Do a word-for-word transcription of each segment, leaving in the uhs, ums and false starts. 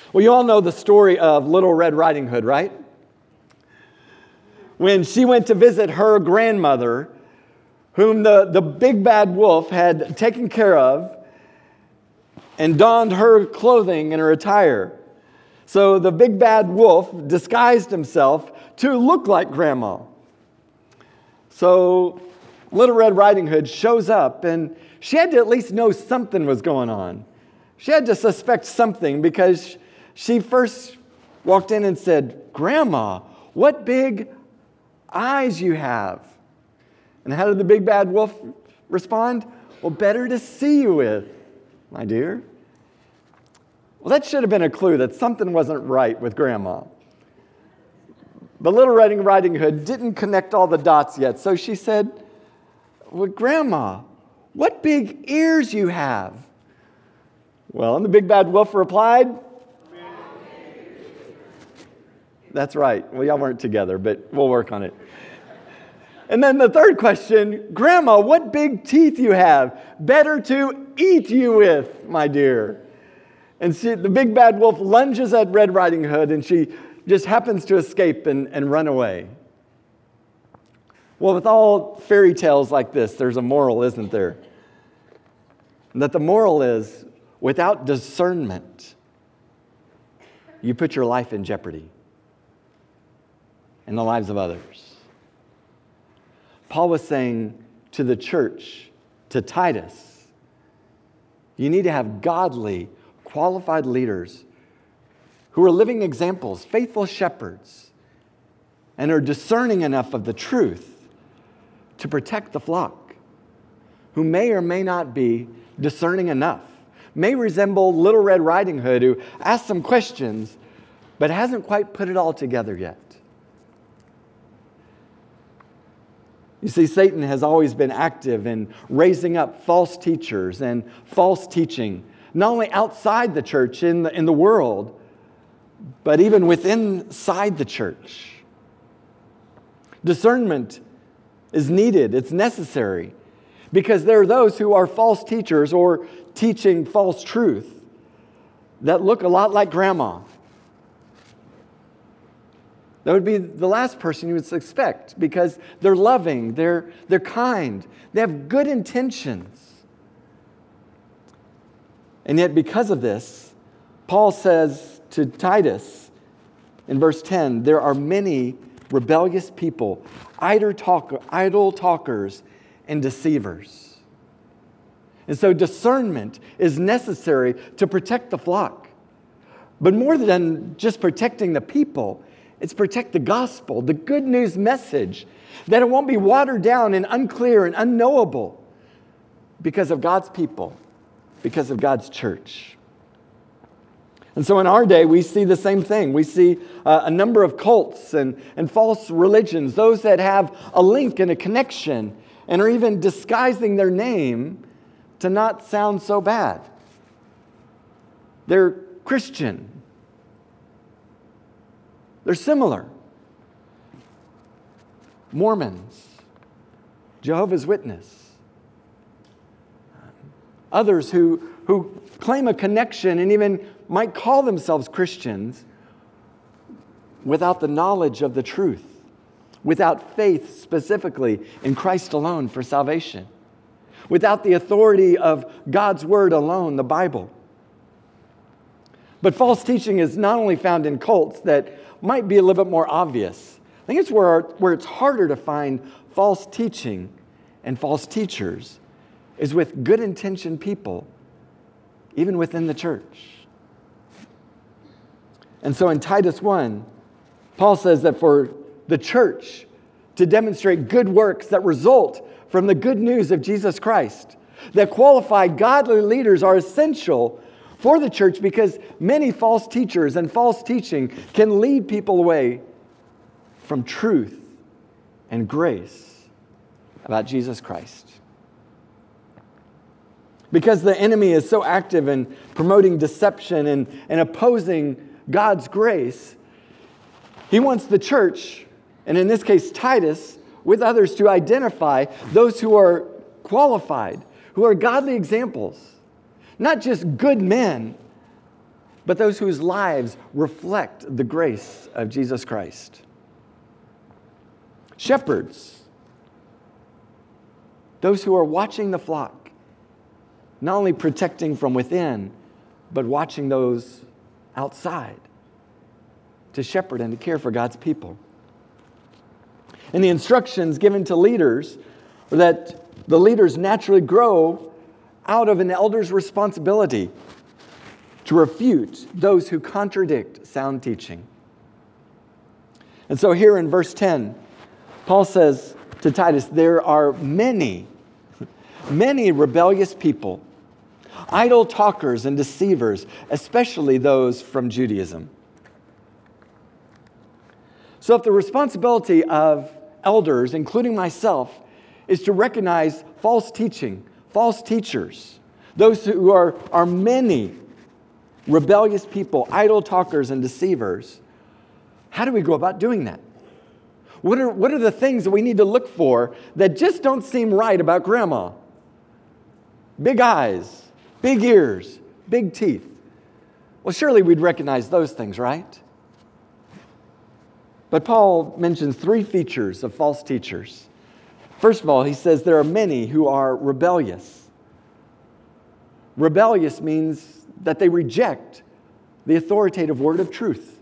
Well, you all know the story of Little Red Riding Hood, right? When she went to visit her grandmother, whom the, the big bad wolf had taken care of and donned her clothing and her attire. So the big bad wolf disguised himself to look like Grandma. So Little Red Riding Hood shows up, and she had to at least know something was going on. She had to suspect something because she first walked in and said, "Grandma, what big eyes you have." And how did the big bad wolf respond? "Well, better to see you with, my dear." Well, that should have been a clue that something wasn't right with Grandma. But Little Red Riding Hood didn't connect all the dots yet, so she said, "Well, Grandma, what big ears you have." Well, and the big bad wolf replied, "That's right." Well, y'all weren't together, but we'll work on it. And then the third question, "Grandma, what big teeth you have. Better to eat you with, my dear." And she, the big bad wolf lunges at Red Riding Hood, and she just happens to escape and, and run away. Well, with all fairy tales like this, there's a moral, isn't there? And that the moral is, without discernment, you put your life in jeopardy and the lives of others. Paul was saying to the church, to Titus, you need to have godly, qualified leaders who are living examples, faithful shepherds, and are discerning enough of the truth to protect the flock, who may or may not be discerning enough, may resemble Little Red Riding Hood, who asks some questions, but hasn't quite put it all together yet. You see, Satan has always been active in raising up false teachers and false teaching, not only outside the church, in the, in the world, but even within inside the church. Discernment is needed, it's necessary, because there are those who are false teachers or teaching false truth that look a lot like Grandma. That would be the last person you would expect, because they're loving, they're, they're kind, they have good intentions. And yet because of this, Paul says to Titus in verse ten, there are many rebellious people, idle, talk, idle talkers, and deceivers. And so discernment is necessary to protect the flock. But more than just protecting the people, it's protect the gospel, the good news message, that it won't be watered down and unclear and unknowable because of God's people, because of God's church. And so in our day, we see the same thing. We see uh, a number of cults and, and false religions, those that have a link and a connection and are even disguising their name to not sound so bad. They're Christian. They're similar. Mormons, Jehovah's Witness, others who, who claim a connection and even might call themselves Christians without the knowledge of the truth, without faith specifically in Christ alone for salvation, without the authority of God's Word alone, the Bible. But false teaching is not only found in cults that might be a little bit more obvious. I think it's where, where it's harder to find false teaching and false teachers is with good-intentioned people, even within the church. And so in Titus one, Paul says that for the church to demonstrate good works that result from the good news of Jesus Christ, that qualified godly leaders are essential for the church because many false teachers and false teaching can lead people away from truth and grace about Jesus Christ. Because the enemy is so active in promoting deception and, and opposing God's grace, he wants the church, and in this case Titus, with others to identify those who are qualified, who are godly examples, not just good men, but those whose lives reflect the grace of Jesus Christ. Shepherds, those who are watching the flock, not only protecting from within, but watching those outside to shepherd and to care for God's people. And the instructions given to leaders are that the leaders naturally grow out of an elder's responsibility to refute those who contradict sound teaching. And so here in verse ten, Paul says to Titus, there are many, many rebellious people, idle talkers and deceivers, especially those from Judaism. So if the responsibility of elders, including myself, is to recognize false teaching, false teachers, those who are, are many rebellious people, idle talkers and deceivers, how do we go about doing that? What are, what are the things that we need to look for that just don't seem right about grandma? Big eyes, big ears, big teeth. Well, surely we'd recognize those things, right? But Paul mentions three features of false teachers. First of all, he says there are many who are rebellious. Rebellious means that they reject the authoritative word of truth.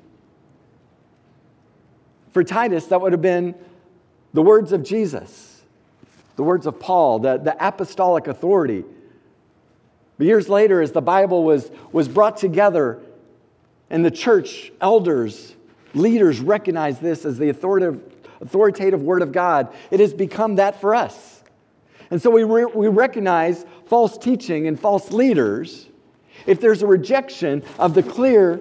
For Titus, that would have been the words of Jesus, the words of Paul, the, the apostolic authority. But years later, as the Bible was, was brought together and the church elders, leaders recognized this as the authoritative, authoritative word of God, it has become that for us. And so we, re, we recognize false teaching and false leaders if there's a rejection of the clear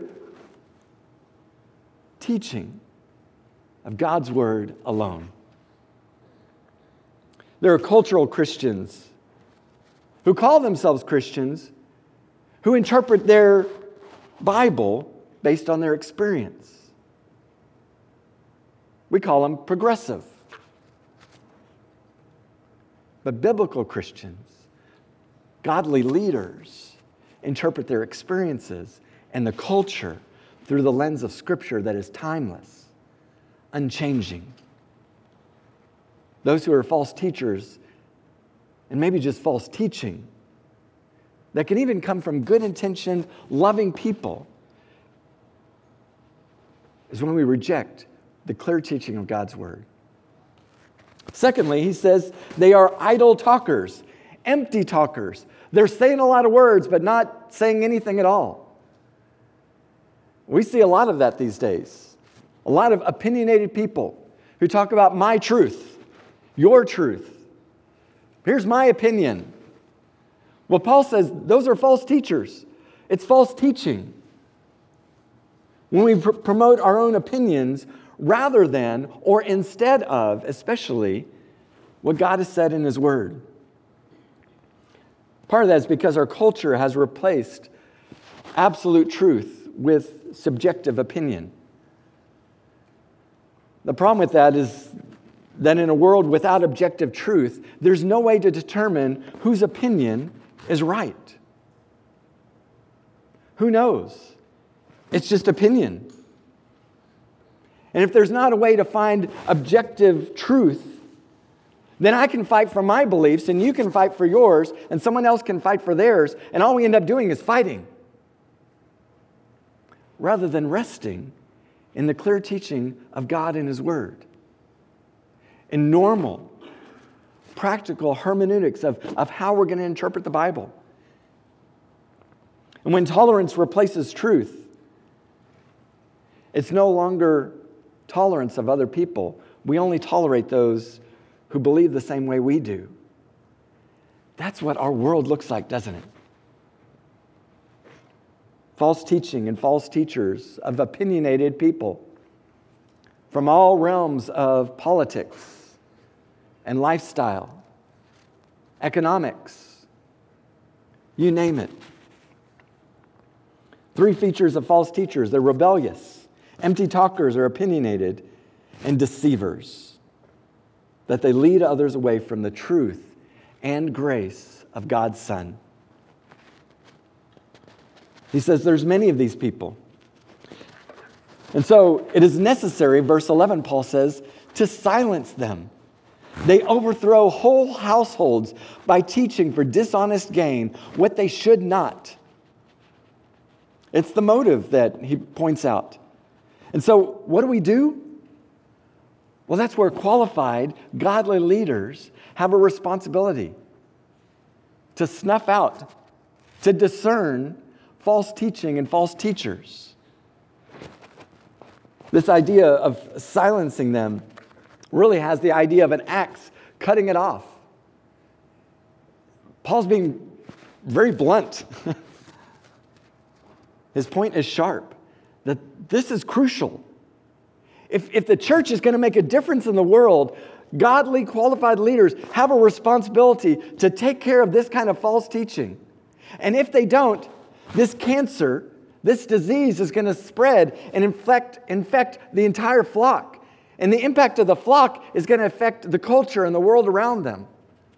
teaching of God's word alone. There are cultural Christians who call themselves Christians who interpret their Bible based on their experience. We call them progressive. But biblical Christians, godly leaders, interpret their experiences and the culture through the lens of Scripture that is timeless, unchanging. Those who are false teachers, and maybe just false teaching, that can even come from good-intentioned, loving people, is when we reject the clear teaching of God's word. Secondly, he says they are idle talkers, empty talkers. They're saying a lot of words, but not saying anything at all. We see a lot of that these days. A lot of opinionated people who talk about my truth, your truth. Here's my opinion. Well, Paul says those are false teachers. It's false teaching. When we pr- promote our own opinions rather than, or instead of, especially, what God has said in His Word. Part of that is because our culture has replaced absolute truth with subjective opinion. The problem with that is that in a world without objective truth, there's no way to determine whose opinion is right. Who knows? It's just opinion. And if there's not a way to find objective truth, then I can fight for my beliefs and you can fight for yours and someone else can fight for theirs, and all we end up doing is fighting rather than resting in the clear teaching of God and His Word. In normal, practical hermeneutics of, of how we're going to interpret the Bible. And when tolerance replaces truth, it's no longer tolerance of other people. We only tolerate those who believe the same way we do. That's what our world looks like, doesn't it? False teaching and false teachers of opinionated people from all realms of politics and lifestyle, economics, you name it. Three features of false teachers: they're rebellious, empty talkers or opinionated, and deceivers. That they lead others away from the truth and grace of God's Son. He says there's many of these people. And so it is necessary, verse eleven, Paul says, to silence them. They overthrow whole households by teaching for dishonest gain what they should not. It's the motive that he points out. And so what do we do? Well, that's where qualified, godly leaders have a responsibility to snuff out, to discern false teaching and false teachers. This idea of silencing them really has the idea of an axe cutting it off. Paul's being very blunt. His point is sharp, that this is crucial. If, if the church is going to make a difference in the world, godly, qualified leaders have a responsibility to take care of this kind of false teaching. And if they don't, this cancer, this disease is going to spread and infect, infect the entire flock. And the impact of the flock is going to affect the culture and the world around them.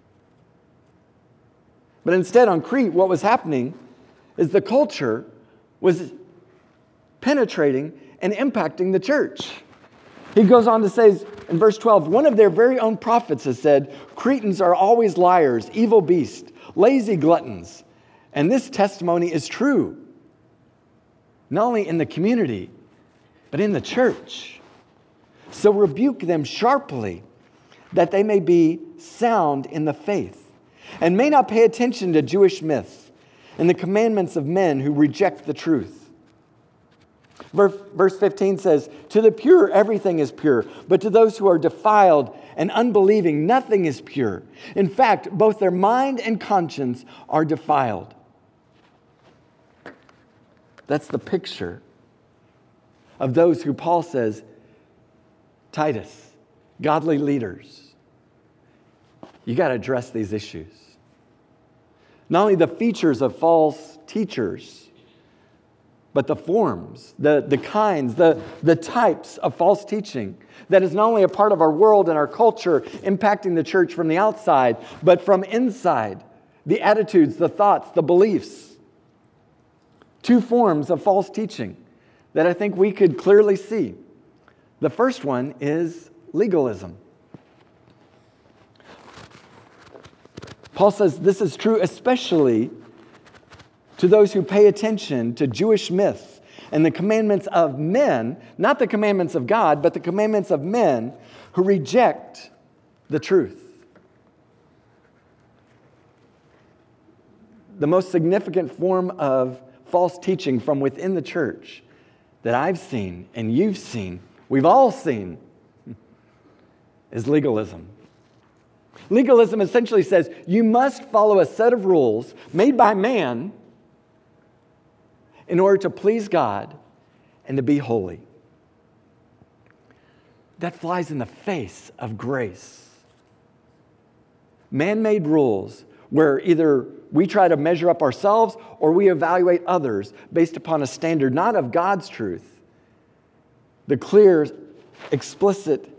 But instead, on Crete, what was happening is the culture was penetrating and impacting the church. He goes on to say in verse twelve, one of their very own prophets has said, Cretans are always liars, evil beasts, lazy gluttons. And this testimony is true, not only in the community, but in the church. So rebuke them sharply, that they may be sound in the faith, and may not pay attention to Jewish myths and the commandments of men who reject the truth. Verse fifteen says, to the pure everything is pure, but to those who are defiled and unbelieving nothing is pure. In fact, both their mind and conscience are defiled. That's the picture of those who Paul says, Titus, godly leaders, you got to address these issues. Not only the features of false teachers, but the forms, the, the kinds, the, the types of false teaching that is not only a part of our world and our culture impacting the church from the outside, but from inside, the attitudes, the thoughts, the beliefs. Two forms of false teaching that I think we could clearly see. The first one is legalism. Paul says this is true especially to those who pay attention to Jewish myths and the commandments of men, not the commandments of God, but the commandments of men who reject the truth. The most significant form of false teaching from within the church that I've seen and you've seen, we've all seen, is legalism. Legalism essentially says you must follow a set of rules made by man in order to please God and to be holy. That flies in the face of grace. Man-made rules where either we try to measure up ourselves or we evaluate others based upon a standard not of God's truth, the clear, explicit,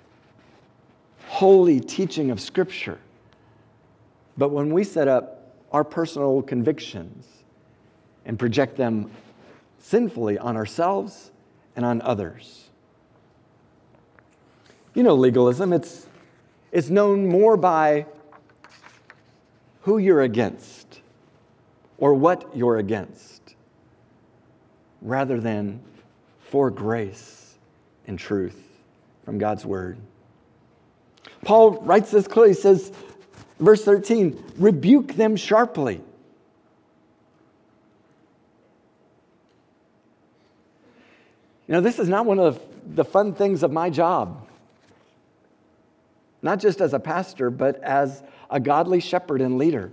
holy teaching of Scripture. But when we set up our personal convictions and project them sinfully on ourselves and on others. You know, legalism, it's, it's known more by who you're against or what you're against rather than for grace and truth from God's Word. Paul writes this clearly. He says, verse thirteen, rebuke them sharply. You know, this is not one of the fun things of my job. Not just as a pastor, but as a godly shepherd and leader.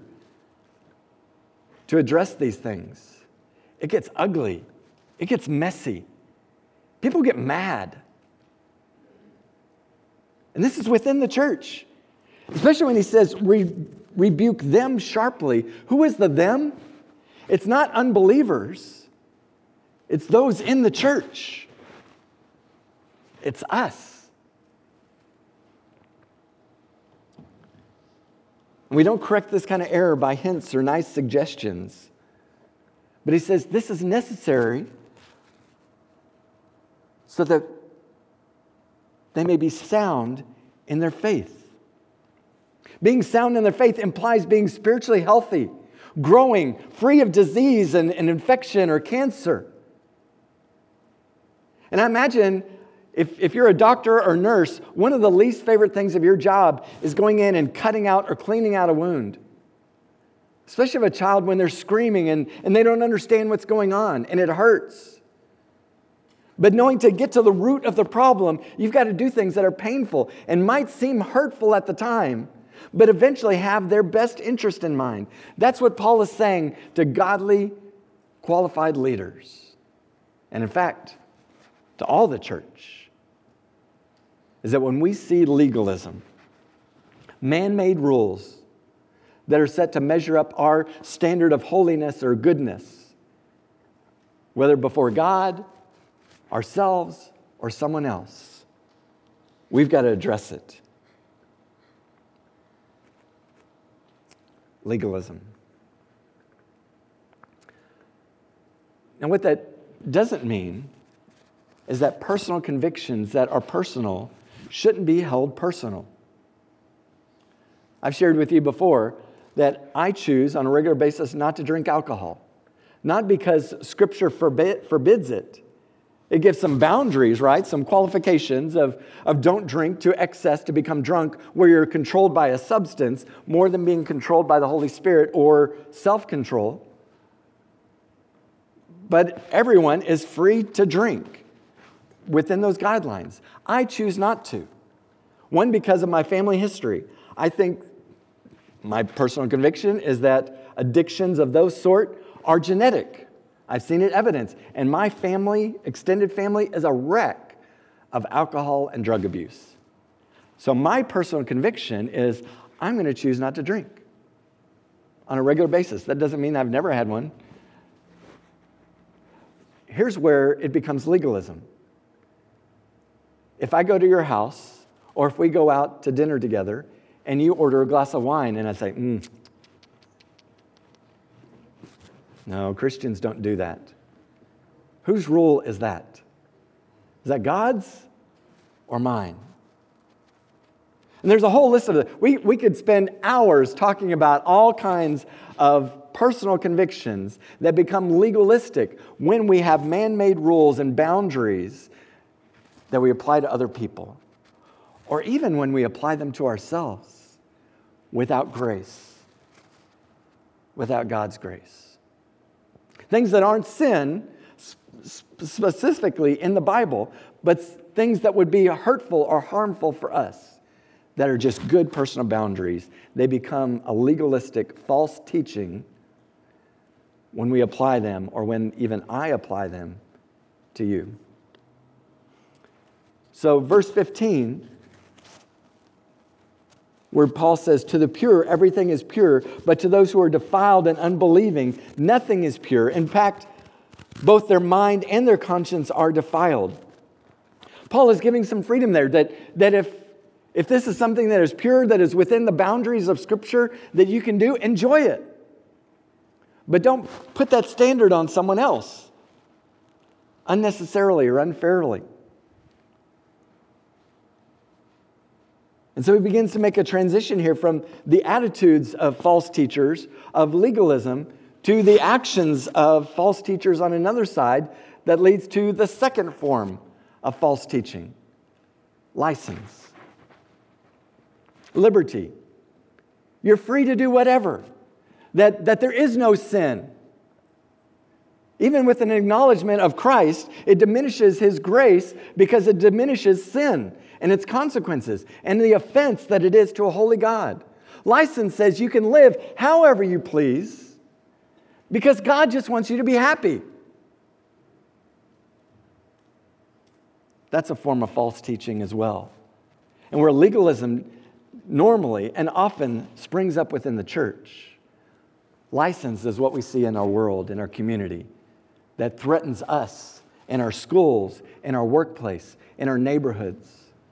To address these things. It gets ugly. It gets messy. People get mad. And this is within the church. Especially when he says, Re- rebuke them sharply. Who is the them? It's not unbelievers. It's those in the church. It's us. We don't correct this kind of error by hints or nice suggestions, But he says this is necessary so that they may be sound in their faith. Being sound in their faith implies being spiritually healthy, growing, free of disease and, and infection or cancer. And I imagine if, if you're a doctor or nurse, one of the least favorite things of your job is going in and cutting out or cleaning out a wound. Especially of a child when they're screaming and, and they don't understand what's going on and it hurts. But knowing to get to the root of the problem, you've got to do things that are painful and might seem hurtful at the time, but eventually have their best interest in mind. That's what Paul is saying to godly, qualified leaders. And in fact, to all the church, is that when we see legalism, man-made rules that are set to measure up our standard of holiness or goodness, whether before God, ourselves, or someone else, we've got to address it. Legalism. Now, what that doesn't mean is that personal convictions that are personal shouldn't be held personal. I've shared with you before that I choose on a regular basis not to drink alcohol. Not because Scripture forbid, forbids it. It gives some boundaries, right? Some qualifications of, of don't drink to excess to become drunk, where you're controlled by a substance more than being controlled by the Holy Spirit or self-control. But everyone is free to drink within those guidelines. I choose not to. One, because of my family history. I think my personal conviction is that addictions of those sort are genetic. I've seen it evidenced. And my family, extended family, is a wreck of alcohol and drug abuse. So my personal conviction is I'm going to choose not to drink on a regular basis. That doesn't mean I've never had one. Here's where it becomes legalism. If I go to your house, or if we go out to dinner together, and you order a glass of wine, and I say, mm, no, Christians don't do that. Whose rule is that? Is that God's or mine? And there's a whole list of it. We, we could spend hours talking about all kinds of personal convictions that become legalistic when we have man-made rules and boundaries that we apply to other people, or even when we apply them to ourselves without grace, without God's grace. Things that aren't sin specifically in the Bible, but things that would be hurtful or harmful for us, that are just good personal boundaries. They become a legalistic, false teaching when we apply them, or when even I apply them to you. So verse fifteen, where Paul says, to the pure, everything is pure, but to those who are defiled and unbelieving, nothing is pure. In fact, both their mind and their conscience are defiled. Paul is giving some freedom there, that, that if, if this is something that is pure, that is within the boundaries of Scripture, that you can do, enjoy it. But don't put that standard on someone else unnecessarily or unfairly. And so he begins to make a transition here from the attitudes of false teachers, of legalism, to the actions of false teachers on another side that leads to the second form of false teaching: license, liberty. You're free to do whatever, that, that there is no sin. Even with an acknowledgement of Christ, it diminishes His grace because it diminishes sin and its consequences and the offense that it is to a holy God. License says you can live however you please because God just wants you to be happy. That's a form of false teaching as well. And where legalism normally and often springs up within the church, license is what we see in our world, in our community, that threatens us in our schools, in our workplace, in our neighborhoods.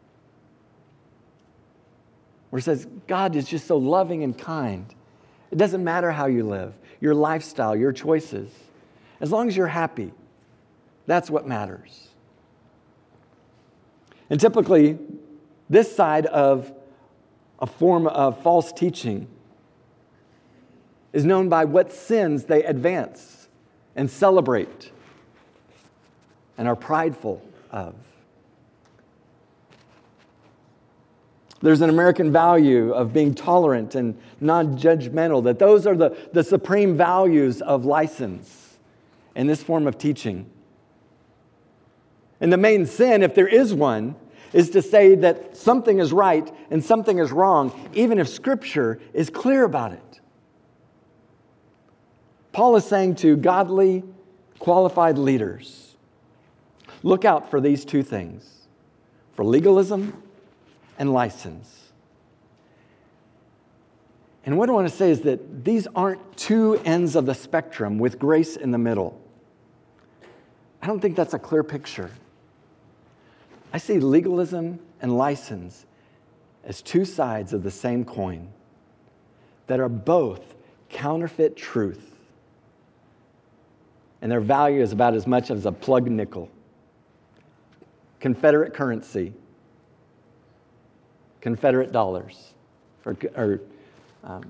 Where it says God is just so loving and kind. It doesn't matter how you live, your lifestyle, your choices. As long as you're happy, that's what matters. And typically, this side of a form of false teaching is known by what sins they advance and celebrate and are prideful of. There's an American value of being tolerant and non-judgmental, that those are the, the supreme values of license in this form of teaching. And the main sin, if there is one, is to say that something is right and something is wrong, even if Scripture is clear about it. Paul is saying to godly, qualified leaders, look out for these two things, for legalism and license. And what I want to say is that these aren't two ends of the spectrum with grace in the middle. I don't think that's a clear picture. I see legalism and license as two sides of the same coin that are both counterfeit truth. And their value is about as much as a plug nickel. Confederate currency, Confederate dollars, or, or um,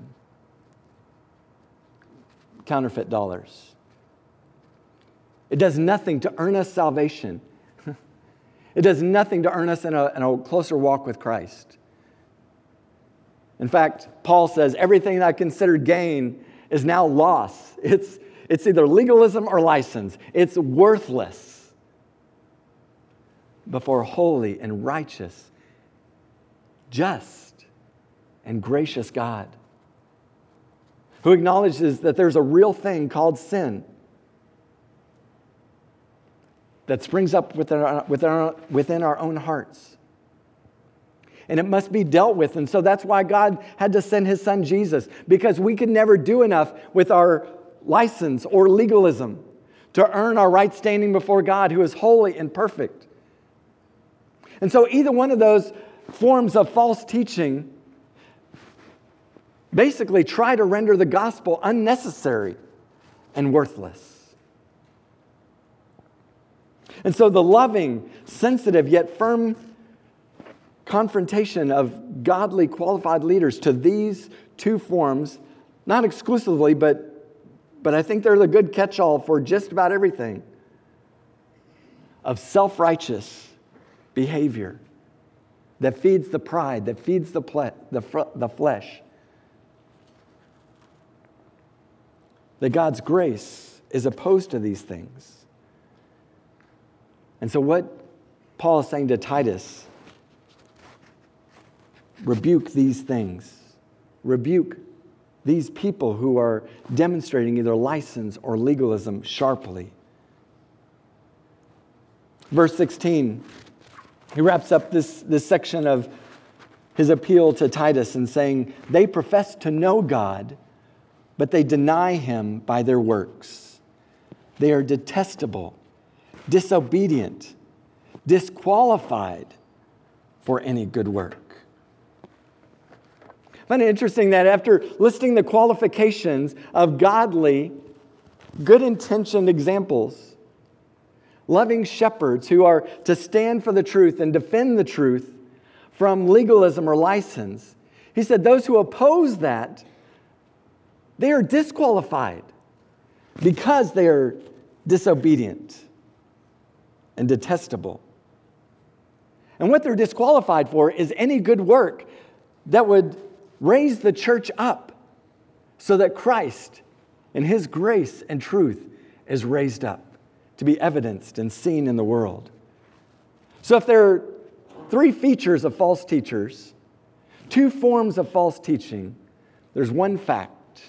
counterfeit dollars. It does nothing to earn us salvation. It does nothing to earn us in a, in a closer walk with Christ. In fact, Paul says, everything that I considered gain is now loss. It's, it's either legalism or license. It's worthless before a holy and righteous, just and gracious God, who acknowledges that there's a real thing called sin that springs up within our, within our, within our own hearts. And it must be dealt with. And so that's why God had to send His Son Jesus, because we could never do enough with our license or legalism to earn our right standing before God, who is holy and perfect. And so either one of those forms of false teaching basically try to render the gospel unnecessary and worthless. And so the loving, sensitive, yet firm confrontation of godly, qualified leaders to these two forms, not exclusively, but, but I think they're the good catch-all for just about everything, of self-righteous behavior that feeds the pride, that feeds the, ple- the, fr- the flesh. That God's grace is opposed to these things. And so what Paul is saying to Titus, rebuke these things. Rebuke these people who are demonstrating either license or legalism sharply. Verse sixteen, he wraps up this, this section of his appeal to Titus in saying, they profess to know God, but they deny Him by their works. They are detestable, disobedient, disqualified for any good work. I find it interesting that after listing the qualifications of godly, good-intentioned examples, loving shepherds who are to stand for the truth and defend the truth from legalism or license, he said those who oppose that, they are disqualified because they are disobedient and detestable. And what they're disqualified for is any good work that would raise the church up so that Christ in His grace and truth is raised up to be evidenced and seen in the world. So if there are three features of false teachers, two forms of false teaching, there's one fact,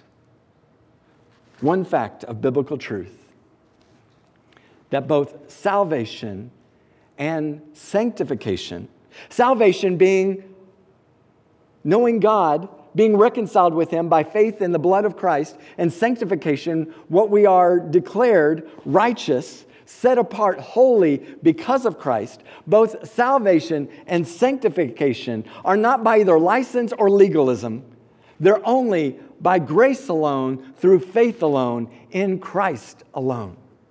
one fact of biblical truth, that both salvation and sanctification, salvation being knowing God, being reconciled with Him by faith in the blood of Christ, and sanctification, what we are declared righteous, set apart, holy because of Christ. Both salvation and sanctification are not by either license or legalism. They're only by grace alone, through faith alone, in Christ alone.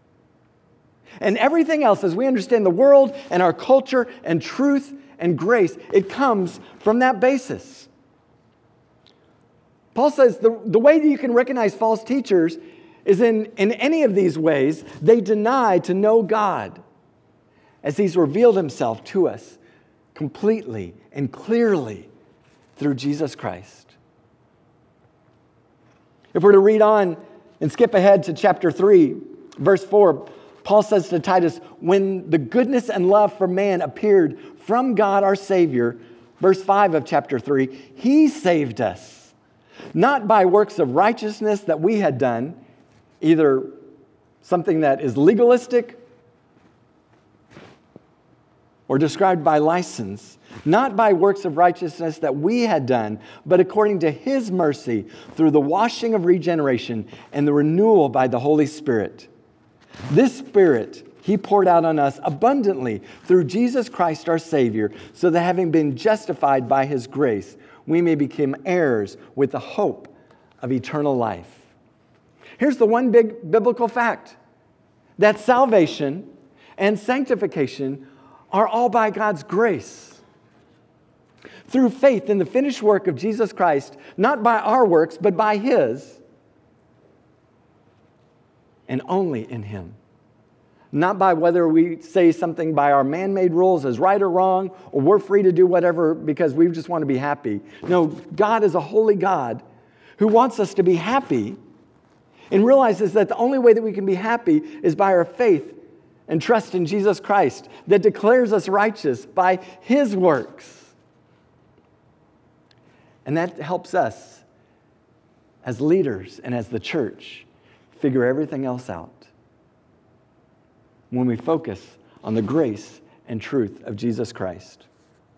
And everything else, as we understand the world and our culture and truth and grace, it comes from that basis. Paul says the, the way that you can recognize false teachers is in, in any of these ways, they deny to know God as He's revealed Himself to us completely and clearly through Jesus Christ. If we're to read on and skip ahead to chapter three, verse four, Paul says to Titus, when the goodness and love for man appeared from God our Savior, verse five of chapter three, He saved us, not by works of righteousness that we had done, either something that is legalistic or described by license, not by works of righteousness that we had done, but according to His mercy through the washing of regeneration and the renewal by the Holy Spirit. This Spirit He poured out on us abundantly through Jesus Christ our Savior, so that having been justified by His grace, we may become heirs with the hope of eternal life. Here's the one big biblical fact, that salvation and sanctification are all by God's grace. Through faith in the finished work of Jesus Christ, not by our works, but by His, and only in Him. Not by whether we say something by our man-made rules is right or wrong, or we're free to do whatever because we just want to be happy. No, God is a holy God who wants us to be happy and realizes that the only way that we can be happy is by our faith and trust in Jesus Christ that declares us righteous by His works. And that helps us as leaders and as the church figure everything else out when we focus on the grace and truth of Jesus Christ.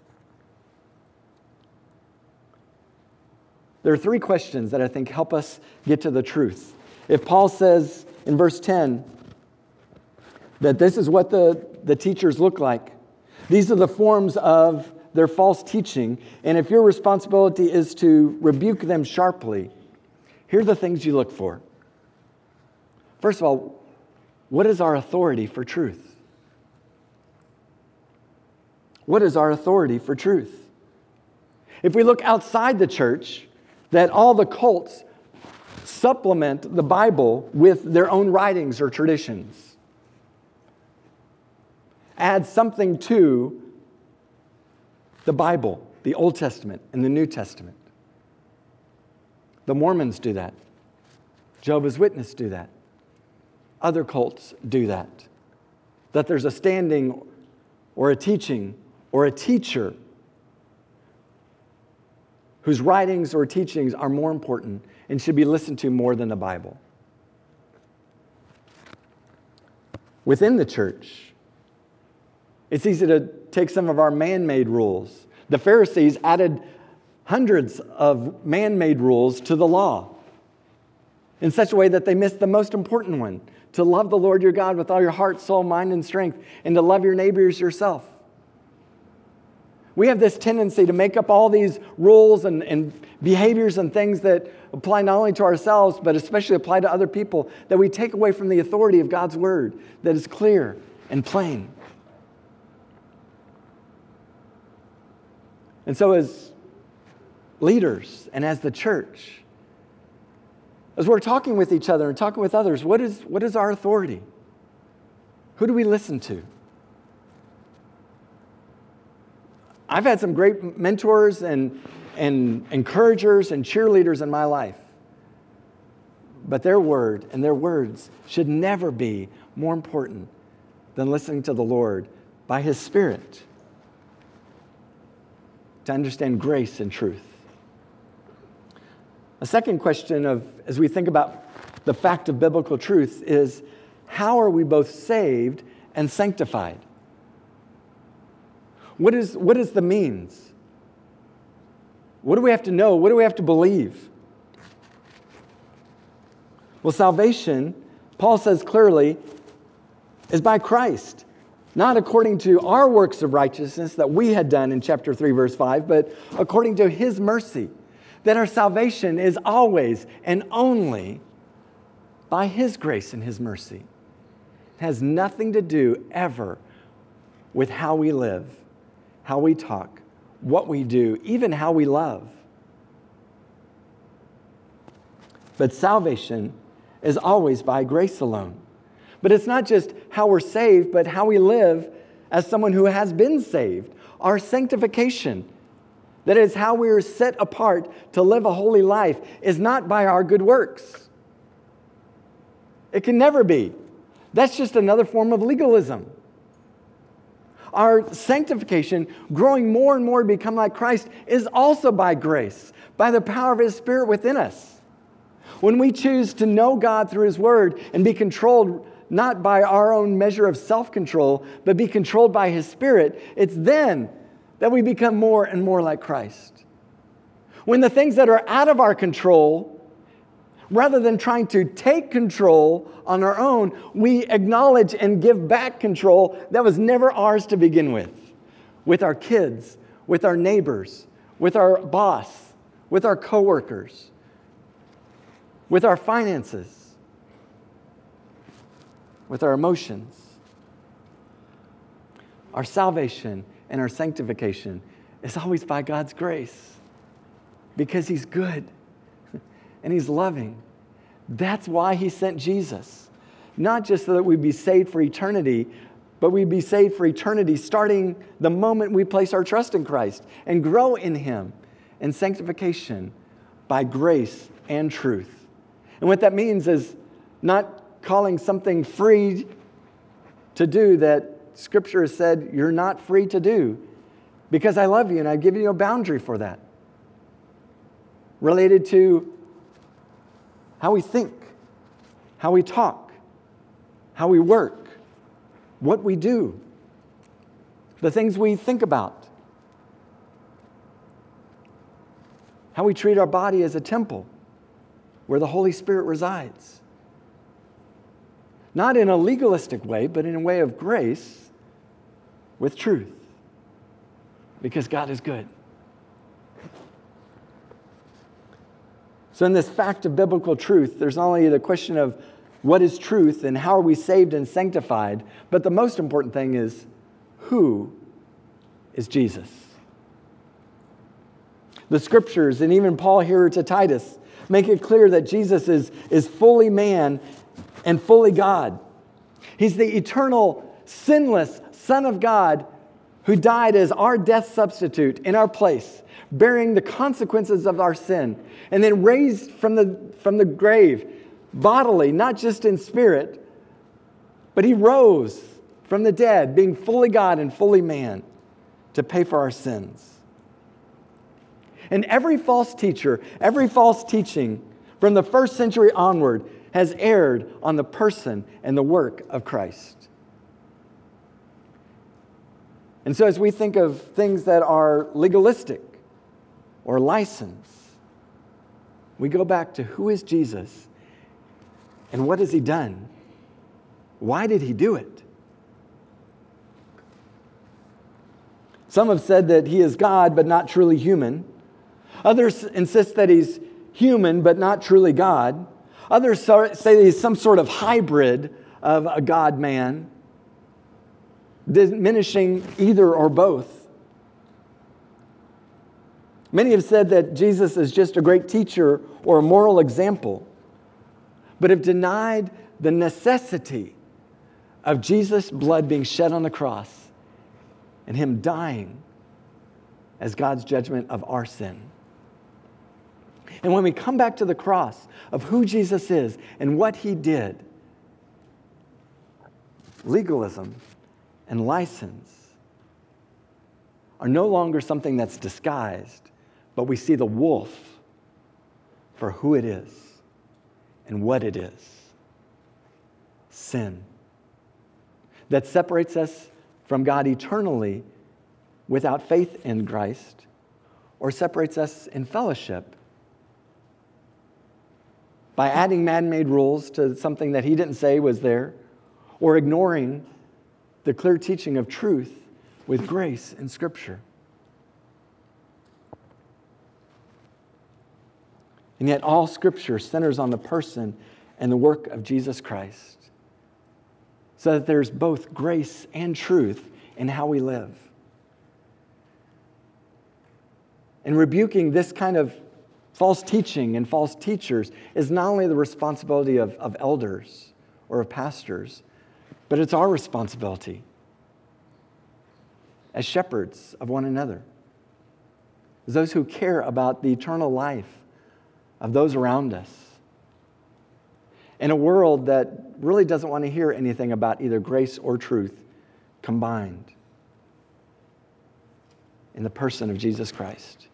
There are three questions that I think help us get to the truth. If Paul says in verse ten that this is what the, the teachers look like, these are the forms of their false teaching, and if your responsibility is to rebuke them sharply, here are the things you look for. First of all, what is our authority for truth? What is our authority for truth? If we look outside the church, that all the cults supplement the Bible with their own writings or traditions. Add something to the Bible, the Old Testament and the New Testament. The Mormons do that. Jehovah's Witnesses do that. Other cults do that. That there's a standing or a teaching or a teacher whose writings or teachings are more important and should be listened to more than the Bible. Within the church, it's easy to take some of our man-made rules. The Pharisees added hundreds of man-made rules to the law in such a way that they missed the most important one, to love the Lord your God with all your heart, soul, mind, and strength, and to love your neighbor as yourself. We have this tendency to make up all these rules and, and behaviors and things that apply not only to ourselves, but especially apply to other people, that we take away from the authority of God's word that is clear and plain. And so as leaders and as the church, as we're talking with each other and talking with others, what is, what is our authority? Who do we listen to? I've had some great mentors and, and encouragers and cheerleaders in my life. But their word and their words should never be more important than listening to the Lord by His Spirit to understand grace and truth. A second question of, as we think about the fact of biblical truth, is how are we both saved and sanctified? What is, what is the means? What do we have to know? What do we have to believe? Well, salvation, Paul says clearly, is by Christ. Not according to our works of righteousness that we had done in chapter three, verse five, but according to His mercy. That our salvation is always and only by His grace and His mercy. It has nothing to do ever with how we live, how we talk, what we do, even how we love. But salvation is always by grace alone. But it's not just how we're saved, but how we live as someone who has been saved. Our sanctification, that is how we are set apart to live a holy life, is not by our good works. It can never be. That's just another form of legalism. Our sanctification, growing more and more to become like Christ, is also by grace, by the power of His Spirit within us. When we choose to know God through His Word and be controlled not by our own measure of self-control, but be controlled by His Spirit, it's then that we become more and more like Christ. When the things that are out of our control, rather than trying to take control on our own, we acknowledge and give back control that was never ours to begin with. With our kids, with our neighbors, with our boss, with our coworkers, with our finances, with our emotions. Our salvation and our sanctification is always by God's grace, because He's good and He's loving. That's why He sent Jesus. Not just so that we'd be saved for eternity, but we'd be saved for eternity starting the moment we place our trust in Christ and grow in Him in sanctification by grace and truth. And what that means is not calling something free to do that Scripture has said you're not free to do, because I love you and I've given you a boundary for that. Related to how we think, how we talk, how we work, what we do, the things we think about, how we treat our body as a temple where the Holy Spirit resides. Not in a legalistic way, but in a way of grace with truth, because God is good. So in this fact of biblical truth, there's not only the question of what is truth and how are we saved and sanctified, but the most important thing is, who is Jesus? The Scriptures, and even Paul here to Titus, make it clear that Jesus is, is fully man and fully God. He's the eternal, sinless Son of God who died as our death substitute in our place, bearing the consequences of our sin, and then raised from the, from the grave bodily, not just in spirit, but He rose from the dead, being fully God and fully man, to pay for our sins. And every false teacher, every false teaching from the first century onward has erred on the person and the work of Christ. And so as we think of things that are legalistic or license, we go back to who is Jesus and what has He done? Why did He do it? Some have said that He is God but not truly human. Others insist that He's human but not truly God. Others say that He's some sort of hybrid of a God-man, diminishing either or both. Many have said that Jesus is just a great teacher or a moral example, but have denied the necessity of Jesus' blood being shed on the cross and Him dying as God's judgment of our sin. And when we come back to the cross of who Jesus is and what He did, legalism and license are no longer something that's disguised, but we see the wolf for who it is and what it is. Sin. That separates us from God eternally without faith in Christ, or separates us in fellowship by adding man-made rules to something that He didn't say was there, or ignoring the clear teaching of truth with grace in Scripture. And yet all Scripture centers on the person and the work of Jesus Christ. so that there's both grace and truth in how we live. And rebuking this kind of false teaching and false teachers is not only the responsibility of, of elders or of pastors, but it's our responsibility as shepherds of one another, as those who care about the eternal life of those around us, in a world that really doesn't want to hear anything about either grace or truth combined in the person of Jesus Christ.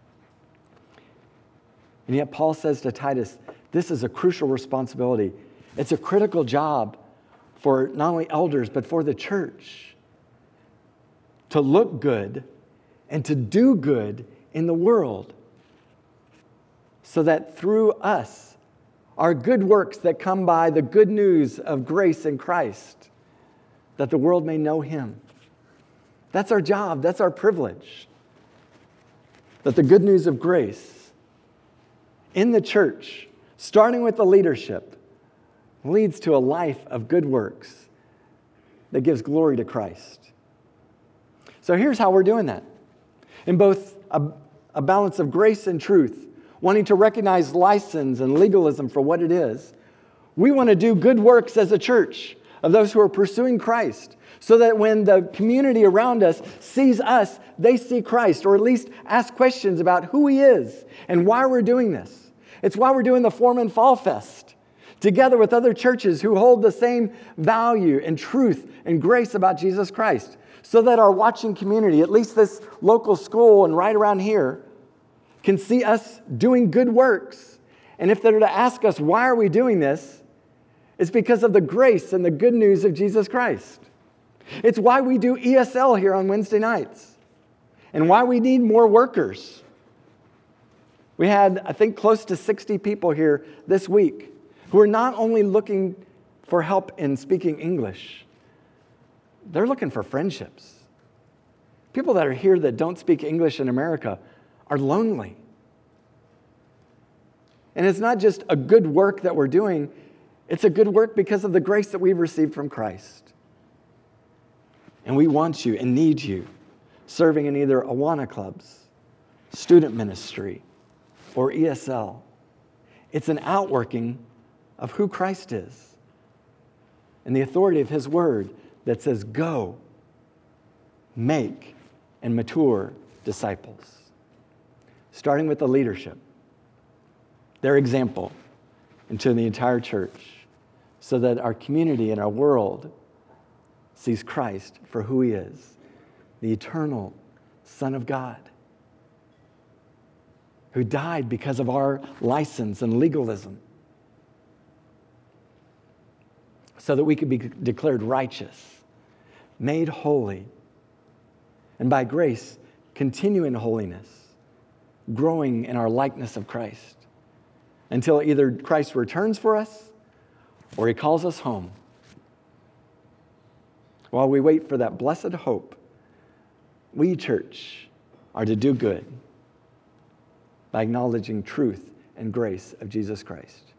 And yet Paul says to Titus, this is a crucial responsibility. It's a critical job for not only elders, but for the church to look good and to do good in the world, so that through us, our good works that come by the good news of grace in Christ, that the world may know Him. That's our job. That's our privilege. That the good news of grace in the church, starting with the leadership, leads to a life of good works that gives glory to Christ. So here's how we're doing that. In both a, a balance of grace and truth, wanting to recognize license and legalism for what it is, we want to do good works as a church of those who are pursuing Christ, so that when the community around us sees us, they see Christ, or at least ask questions about who He is and why we're doing this. It's why we're doing the Foreman Fall Fest, together with other churches who hold the same value and truth and grace about Jesus Christ, so that our watching community, at least this local school and right around here, can see us doing good works. And if they're to ask us, why are we doing this? It's because of the grace and the good news of Jesus Christ. It's why we do E S L here on Wednesday nights, and why we need more workers. We had, I think, close to sixty people here this week who are not only looking for help in speaking English, they're looking for friendships. People that are here that don't speak English in America are lonely. And it's not just a good work that we're doing, it's a good work because of the grace that we've received from Christ. And we want you and need you serving in either Awana clubs, student ministry, or E S L. It's an outworking of who Christ is and the authority of His word that says, go, make, and mature disciples. Starting with the leadership, their example into the entire church, so that our community and our world sees Christ for who He is, the eternal Son of God, who died because of our license and legalism, so that we could be declared righteous, made holy, and by grace continue in holiness, growing in our likeness of Christ, until either Christ returns for us or He calls us home. While we wait for that blessed hope, we, church, are to do good by acknowledging truth and grace of Jesus Christ.